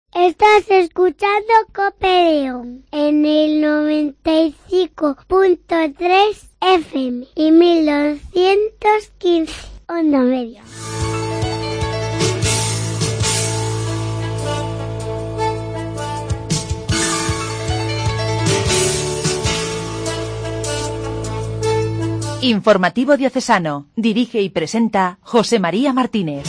Estás escuchando COPE León en el 95.3 FM y 1215 Onda Media. Informativo Diocesano. Dirige y presenta José María Martínez.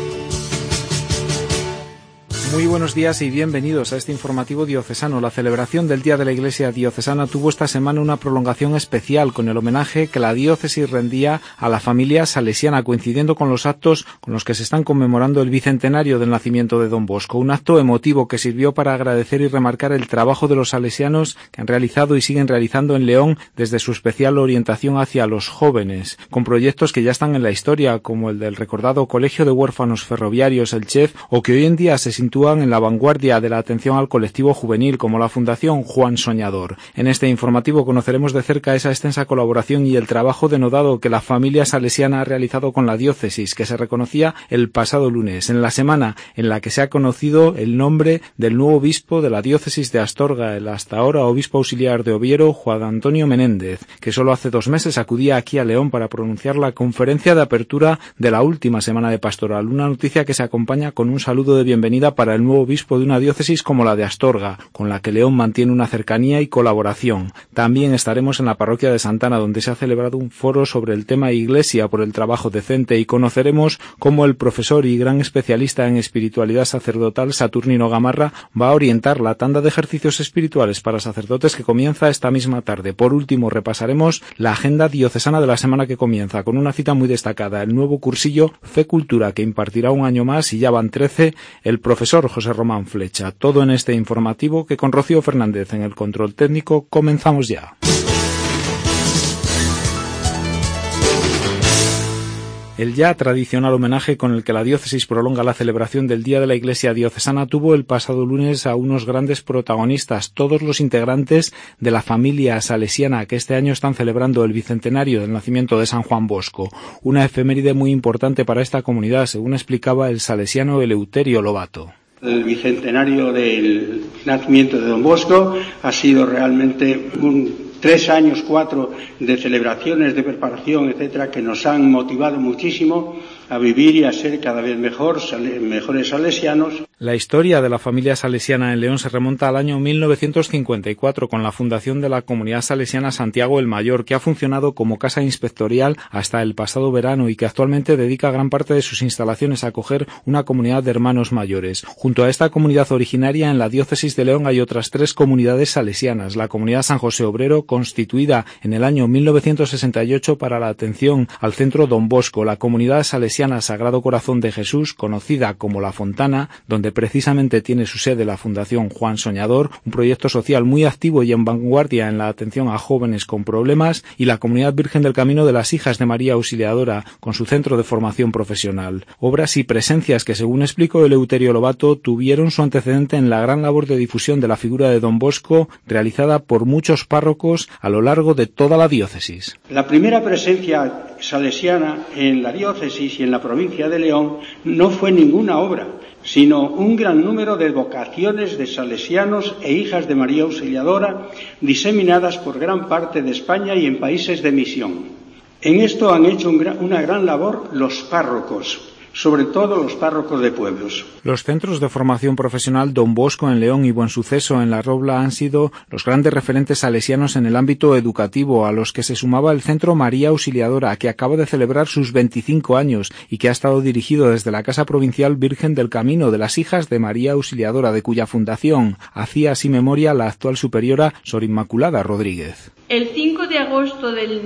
Muy buenos días y bienvenidos a este informativo diocesano. La celebración del Día de la Iglesia Diocesana tuvo esta semana una prolongación especial con el homenaje que la diócesis rendía a la familia salesiana, coincidiendo con los actos con los que se están conmemorando el bicentenario del nacimiento de Don Bosco. Un acto emotivo que sirvió para agradecer y remarcar el trabajo de los salesianos que han realizado y siguen realizando en León desde su especial orientación hacia los jóvenes, con proyectos que ya están en la historia, como el del recordado Colegio de Huérfanos Ferroviarios, el CHEF, o que hoy en día se sitúan en la vanguardia de la atención al colectivo juvenil, como la Fundación Juan Soñador. En este informativo conoceremos de cerca esa extensa colaboración y el trabajo denodado que la familia salesiana ha realizado con la diócesis, que se reconocía el pasado lunes, en la semana en la que se ha conocido el nombre del nuevo obispo de la diócesis de Astorga, el hasta ahora obispo auxiliar de Oviedo, Juan Antonio Menéndez, que solo hace 2 meses acudía aquí a León para pronunciar la conferencia de apertura de la última semana de pastoral, una noticia que se acompaña con un saludo de bienvenida para el nuevo obispo de una diócesis como la de Astorga, con la que León mantiene una cercanía y colaboración. También estaremos en la parroquia de Santana, donde se ha celebrado un foro sobre el tema Iglesia por el trabajo decente, y conoceremos cómo el profesor y gran especialista en espiritualidad sacerdotal Saturnino Gamarra va a orientar la tanda de ejercicios espirituales para sacerdotes que comienza esta misma tarde. Por último, repasaremos la agenda diocesana de la semana que comienza, con una cita muy destacada, el nuevo cursillo Fe Cultura, que impartirá un año más, y ya van 13, el profesor José Román Flecha. Todo en este informativo que, con Rocío Fernández en el control técnico, comenzamos ya. El ya tradicional homenaje con el que la diócesis prolonga la celebración del Día de la Iglesia Diocesana tuvo el pasado lunes a unos grandes protagonistas, todos los integrantes de la familia salesiana que este año están celebrando el bicentenario del nacimiento de San Juan Bosco, una efeméride muy importante para esta comunidad, según explicaba el salesiano Eleuterio Lobato. El bicentenario del nacimiento de Don Bosco ha sido realmente 3 años, 4 de celebraciones, de preparación, etcétera, que nos han motivado muchísimo a vivir y a ser cada vez mejores salesianos. La historia de la familia salesiana en León se remonta al año 1954 con la fundación de la Comunidad Salesiana Santiago el Mayor, que ha funcionado como casa inspectorial hasta el pasado verano y que actualmente dedica gran parte de sus instalaciones a acoger una comunidad de hermanos mayores. Junto a esta comunidad originaria, en la diócesis de León hay otras 3 comunidades salesianas: la Comunidad San José Obrero, constituida en el año 1968 para la atención al Centro Don Bosco; la Comunidad Salesiana Sagrado Corazón de Jesús, conocida como La Fontana, donde precisamente tiene su sede la Fundación Juan Soñador, un proyecto social muy activo y en vanguardia en la atención a jóvenes con problemas; y la Comunidad Virgen del Camino de las Hijas de María Auxiliadora, con su centro de formación profesional. Obras y presencias que, según explicó Eleuterio Lobato, tuvieron su antecedente en la gran labor de difusión de la figura de Don Bosco, realizada por muchos párrocos a lo largo de toda la diócesis. La primera presencia salesiana en la diócesis y en la provincia de León no fue ninguna obra, sino un gran número de vocaciones de salesianos e hijas de María Auxiliadora diseminadas por gran parte de España y en países de misión. En esto han hecho una gran labor los párrocos, sobre todo los párrocos de pueblos. Los centros de formación profesional Don Bosco en León y Buen Suceso en La Robla han sido los grandes referentes salesianos en el ámbito educativo, a los que se sumaba el Centro María Auxiliadora, que acaba de celebrar sus 25 años y que ha estado dirigido desde la Casa Provincial Virgen del Camino de las Hijas de María Auxiliadora, de cuya fundación hacía así memoria la actual superiora Sor Inmaculada Rodríguez. El 5 de agosto del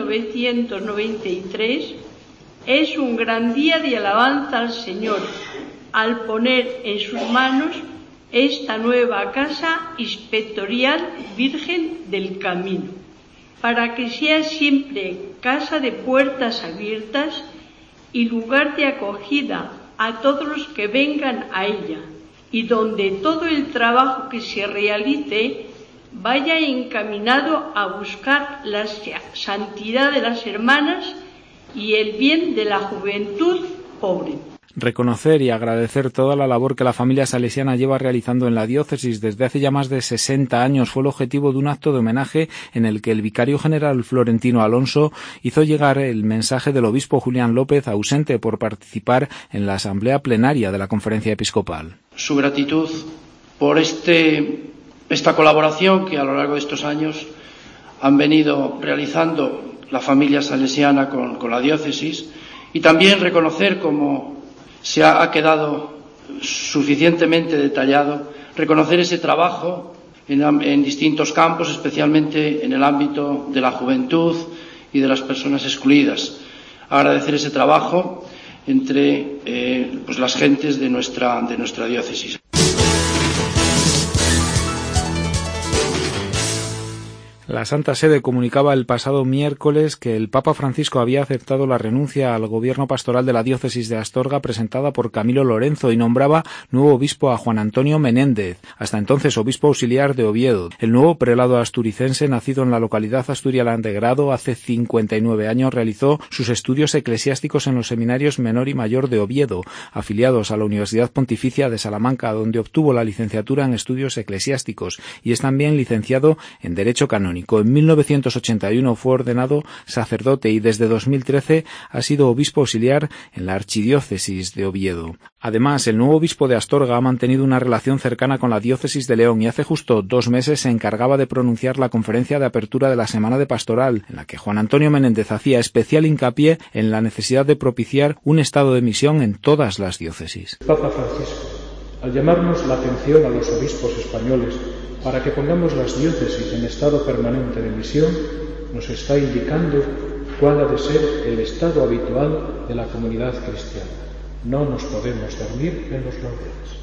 1993 es un gran día de alabanza al Señor, al poner en sus manos esta nueva Casa Inspectorial Virgen del Camino, para que sea siempre casa de puertas abiertas y lugar de acogida a todos los que vengan a ella, y donde todo el trabajo que se realice vaya encaminado a buscar la santidad de las hermanas y el bien de la juventud pobre. Reconocer y agradecer toda la labor que la familia salesiana lleva realizando en la diócesis desde hace ya más de 60 años fue el objetivo de un acto de homenaje en el que el vicario general Florentino Alonso hizo llegar el mensaje del obispo Julián López, ausente por participar en la asamblea plenaria de la Conferencia Episcopal. Su gratitud por esta colaboración que a lo largo de estos años han venido realizando la familia salesiana con la diócesis, y también reconocer, como se ha quedado suficientemente detallado, reconocer ese trabajo en distintos campos, especialmente en el ámbito de la juventud y de las personas excluidas. Agradecer ese trabajo entre las gentes de nuestra diócesis. La Santa Sede comunicaba el pasado miércoles que el Papa Francisco había aceptado la renuncia al gobierno pastoral de la diócesis de Astorga presentada por Camilo Lorenzo y nombraba nuevo obispo a Juan Antonio Menéndez, hasta entonces obispo auxiliar de Oviedo. El nuevo prelado asturicense, nacido en la localidad asturiana de Grado hace 59 años, realizó sus estudios eclesiásticos en los seminarios menor y mayor de Oviedo, afiliados a la Universidad Pontificia de Salamanca, donde obtuvo la licenciatura en estudios eclesiásticos, y es también licenciado en Derecho Canónico. En 1981 fue ordenado sacerdote y desde 2013 ha sido obispo auxiliar en la archidiócesis de Oviedo. Además, el nuevo obispo de Astorga ha mantenido una relación cercana con la diócesis de León y hace justo 2 meses se encargaba de pronunciar la conferencia de apertura de la Semana de Pastoral, en la que Juan Antonio Menéndez hacía especial hincapié en la necesidad de propiciar un estado de misión en todas las diócesis. Papa Francisco, al llamarnos la atención a los obispos españoles para que pongamos las diócesis en estado permanente de misión, nos está indicando cuál ha de ser el estado habitual de la comunidad cristiana. No nos podemos dormir en los laureles.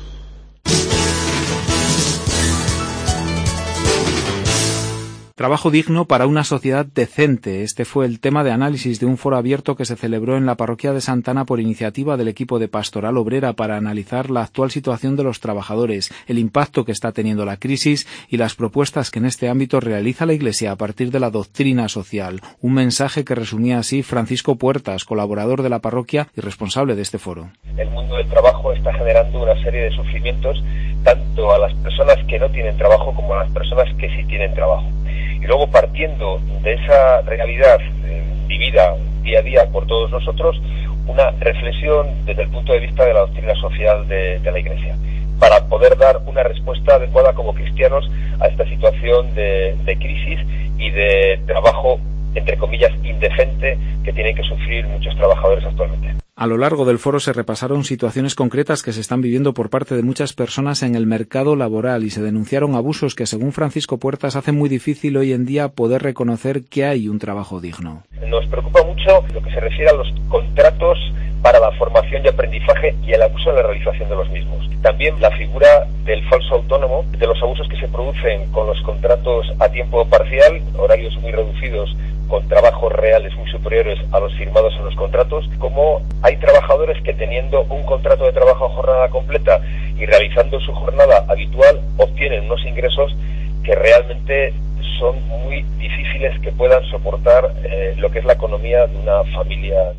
Trabajo digno para una sociedad decente. Este fue el tema de análisis de un foro abierto que se celebró en la parroquia de Santana por iniciativa del equipo de Pastoral Obrera para analizar la actual situación de los trabajadores, el impacto que está teniendo la crisis y las propuestas que en este ámbito realiza la Iglesia a partir de la doctrina social. Un mensaje que resumía así Francisco Puertas, colaborador de la parroquia y responsable de este foro. El mundo del trabajo está generando una serie de sufrimientos tanto a las personas que no tienen trabajo como a las personas que sí tienen trabajo. Y luego, partiendo de esa realidad vivida día a día por todos nosotros, una reflexión desde el punto de vista de la doctrina social de la Iglesia, para poder dar una respuesta adecuada como cristianos a esta situación de crisis y de trabajo, entre comillas, indecente que tienen que sufrir muchos trabajadores actualmente. A lo largo del foro se repasaron situaciones concretas que se están viviendo por parte de muchas personas en el mercado laboral y se denunciaron abusos que, según Francisco Puertas, hacen muy difícil hoy en día poder reconocer que hay un trabajo digno. Nos preocupa mucho lo que se refiere a los contratos para la formación y aprendizaje y el abuso en la realización de los mismos. También la figura del falso autónomo, de los abusos que se producen con los contratos a tiempo parcial, horarios muy reducidos, con trabajos reales muy superiores a los firmados en los contratos, como hay trabajadores que, teniendo un contrato de trabajo a jornada completa y realizando su jornada habitual, obtienen unos ingresos que realmente son muy difíciles que puedan soportar lo que es la economía de una familia.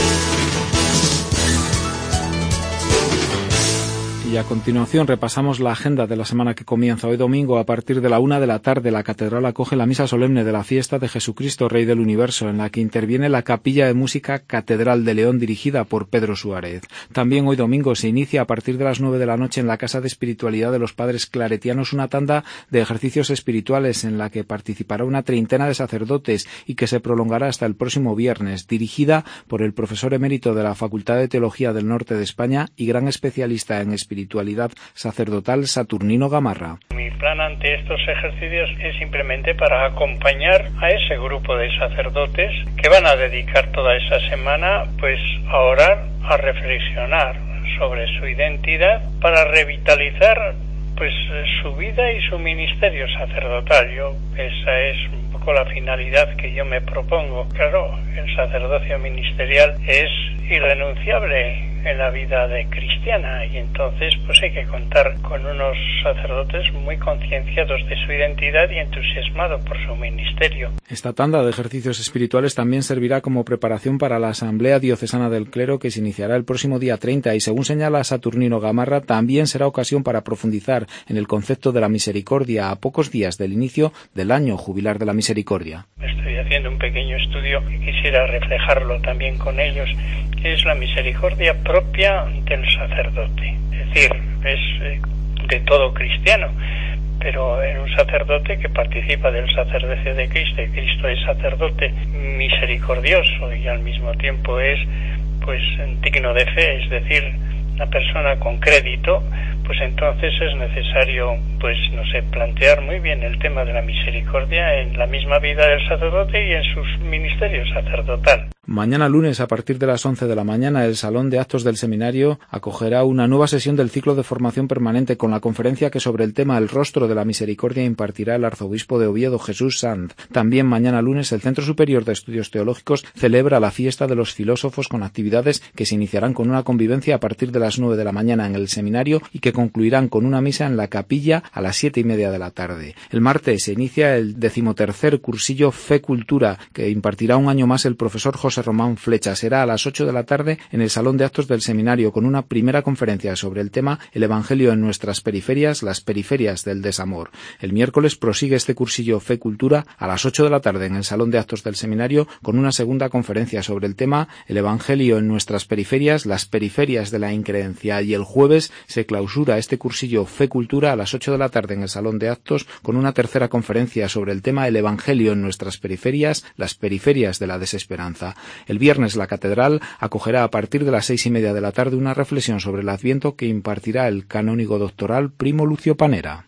Y a continuación repasamos la agenda de la semana que comienza hoy domingo. A partir de la 1:00 p.m, la catedral acoge la misa solemne de la fiesta de Jesucristo, Rey del Universo, en la que interviene la Capilla de Música Catedral de León, dirigida por Pedro Suárez. También hoy domingo se inicia a partir de las 9 de la noche en la Casa de Espiritualidad de los Padres Claretianos una tanda de ejercicios espirituales en la que participará una treintena de sacerdotes y que se prolongará hasta el próximo viernes, dirigida por el profesor emérito de la Facultad de Teología del Norte de España y gran especialista en espiritualidad sacerdotal, Saturnino Gamarra. Mi plan ante estos ejercicios es simplemente para acompañar a ese grupo de sacerdotes que van a dedicar toda esa semana pues a orar, a reflexionar sobre su identidad para revitalizar pues su vida y su ministerio sacerdotal. Esa es un poco la finalidad que yo me propongo. Claro, el sacerdocio ministerial es irrenunciable en la vida de cristiana, y entonces pues hay que contar con unos sacerdotes muy concienciados de su identidad y entusiasmados por su ministerio. Esta tanda de ejercicios espirituales también servirá como preparación para la Asamblea Diocesana del Clero, que se iniciará el próximo día 30, y según señala Saturnino Gamarra, también será ocasión para profundizar en el concepto de la misericordia a pocos días del inicio del año jubilar de la misericordia. Estoy haciendo un pequeño estudio y quisiera reflejarlo también con ellos, que es la misericordia propia del sacerdote. Es decir, es de todo cristiano, pero en un sacerdote que participa del sacerdocio de Cristo, y Cristo es sacerdote misericordioso y al mismo tiempo es pues digno de fe, es decir, una persona con crédito, pues entonces es necesario, pues no sé, plantear muy bien el tema de la misericordia en la misma vida del sacerdote y en sus ministerios sacerdotal. Mañana lunes, a partir de las 11 de la mañana, el Salón de Actos del Seminario acogerá una nueva sesión del ciclo de formación permanente con la conferencia que sobre el tema El rostro de la misericordia impartirá el arzobispo de Oviedo, Jesús Sanz. También mañana lunes, el Centro Superior de Estudios Teológicos celebra la fiesta de los filósofos con actividades que se iniciarán con una convivencia a partir de las 9 de la mañana en el seminario y que concluirán con una misa en la capilla a las 7:30 de la tarde. El martes se inicia el 13º cursillo Fe Cultura, que impartirá un año más el profesor José Román Flecha. Será a las 8 de la tarde en el Salón de Actos del Seminario, con una primera conferencia sobre el tema El Evangelio en nuestras periferias, las periferias del desamor. El miércoles prosigue este cursillo Fe Cultura a las 8 de la tarde en el Salón de Actos del Seminario, con una segunda conferencia sobre el tema El Evangelio en nuestras periferias, las periferias de la increencia, y el jueves se clausura este cursillo Fe Cultura a las 8 de la tarde en el Salón de Actos, con una tercera conferencia sobre el tema El Evangelio en nuestras periferias, las periferias de la desesperanza. El viernes la catedral acogerá a partir de las 6:30 de la tarde una reflexión sobre el Adviento que impartirá el canónigo doctoral Primo Lucio Panera.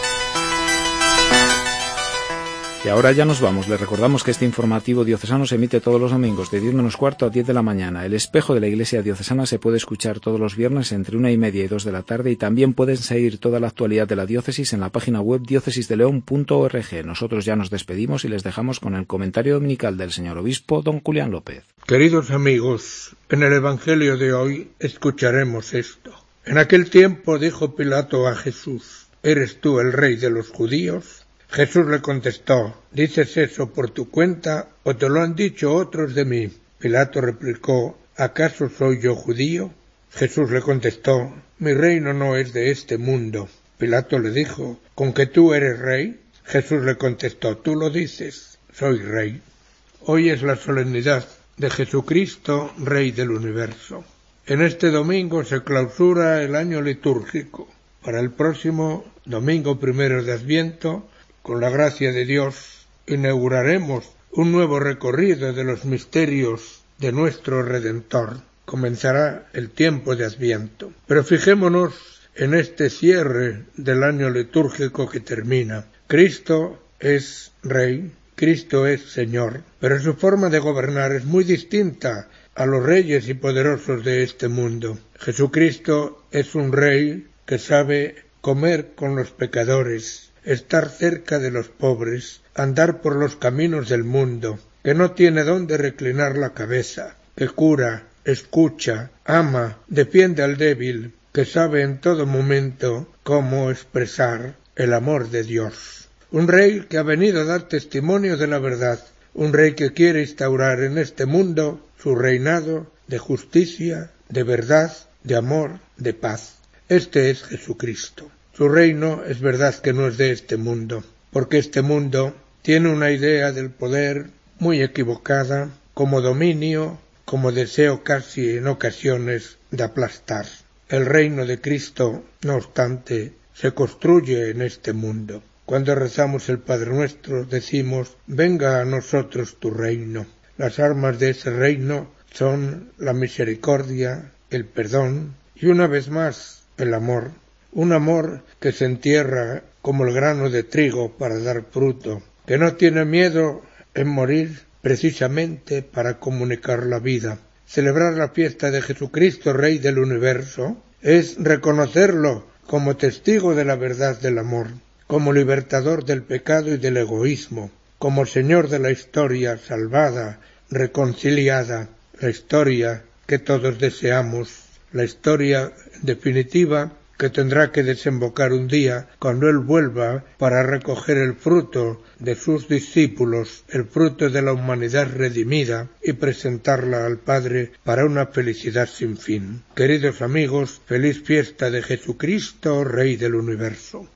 Y ahora ya nos vamos. Les recordamos que este informativo diocesano se emite todos los domingos de 10:15 a 10 de la mañana. El espejo de la Iglesia Diocesana se puede escuchar todos los viernes entre 1:30 y 2 de la tarde, y también pueden seguir toda la actualidad de la diócesis en la página web diocesisdeleon.org. Nosotros ya nos despedimos y les dejamos con el comentario dominical del señor obispo don Julián López. Queridos amigos, en el Evangelio de hoy escucharemos esto. En aquel tiempo dijo Pilato a Jesús: ¿Eres tú el rey de los judíos? Jesús le contestó: ¿Dices eso por tu cuenta o te lo han dicho otros de mí? Pilato replicó: ¿Acaso soy yo judío? Jesús le contestó: Mi reino no es de este mundo. Pilato le dijo: ¿Con que tú eres rey? Jesús le contestó: Tú lo dices, soy rey. Hoy es la solemnidad de Jesucristo, Rey del universo. En este domingo se clausura el año litúrgico. Para el próximo domingo 1 de Adviento, con la gracia de Dios, inauguraremos un nuevo recorrido de los misterios de nuestro Redentor. Comenzará el tiempo de Adviento. Pero fijémonos en este cierre del año litúrgico que termina. Cristo es Rey, Cristo es Señor, pero su forma de gobernar es muy distinta a los reyes y poderosos de este mundo. Jesucristo es un Rey que sabe comer con los pecadores, estar cerca de los pobres, andar por los caminos del mundo, que no tiene dónde reclinar la cabeza, que cura, escucha, ama, defiende al débil, que sabe en todo momento cómo expresar el amor de Dios. Un Rey que ha venido a dar testimonio de la verdad, un Rey que quiere instaurar en este mundo su reinado de justicia, de verdad, de amor, de paz. Este es Jesucristo. Su reino es verdad que no es de este mundo, porque este mundo tiene una idea del poder muy equivocada, como dominio, como deseo casi en ocasiones de aplastar. El reino de Cristo, no obstante, se construye en este mundo. Cuando rezamos el Padre Nuestro, decimos: venga a nosotros tu reino. Las armas de ese reino son la misericordia, el perdón y, una vez más, el amor. Un amor que se entierra como el grano de trigo para dar fruto, que no tiene miedo en morir precisamente para comunicar la vida. Celebrar la fiesta de Jesucristo, Rey del universo, es reconocerlo como testigo de la verdad del amor, como libertador del pecado y del egoísmo, como Señor de la historia salvada, reconciliada, la historia que todos deseamos la historia definitiva que tendrá que desembocar un día cuando Él vuelva para recoger el fruto de sus discípulos, el fruto de la humanidad redimida, y presentarla al Padre para una felicidad sin fin. Queridos amigos, feliz fiesta de Jesucristo, Rey del Universo.